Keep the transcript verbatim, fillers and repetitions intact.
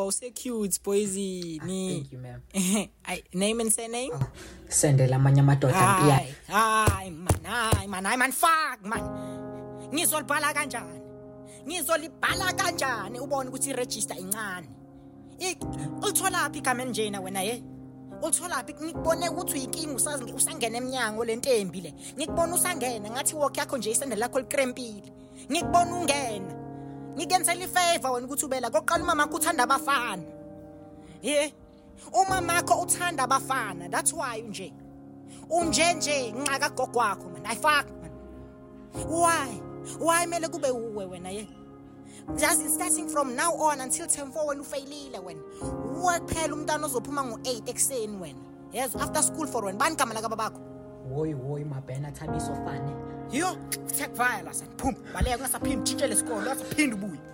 Oh, so cute, Poisey. Thank you, ma'am. I name and surname? Oh, sendela amanye amadoda Hayi, hayi man, hayi man, hayi man, fuck man. Ngizolibhala kanjani? Ngizolibhala kanjani ubone ukuthi iregister incane? Ik ulithola phi igama enjena wena ye? Ulithola phi? Ngikubone ukuthi uyinkinga usazi usangena eminyango lentembi le. Ngikubona usangena ngathi walk yakho nje isendela lakho likrempile. Ngikubona ungena. Ngikenzela ifavor wena ukuthi ubela koqala umama wakho uthanda abafana. Yeah. Umama wakho uthanda abafana. That's why nje. Unje nje nxaka gogo wakho man. I fuck man. Why? Why mele kube uwe wena ye? Just starting from now on until term four when ufailile wena. Waphela umntana ozophuma ngo eight ekseni wena. Yes, after school for wena. Bani igama la kababakho? Woy woy mabhena Thabiso Fane. Yo, take violence and pum. Baleka ngasaphindi tshitshele isikole, ngasaphindi ubuye.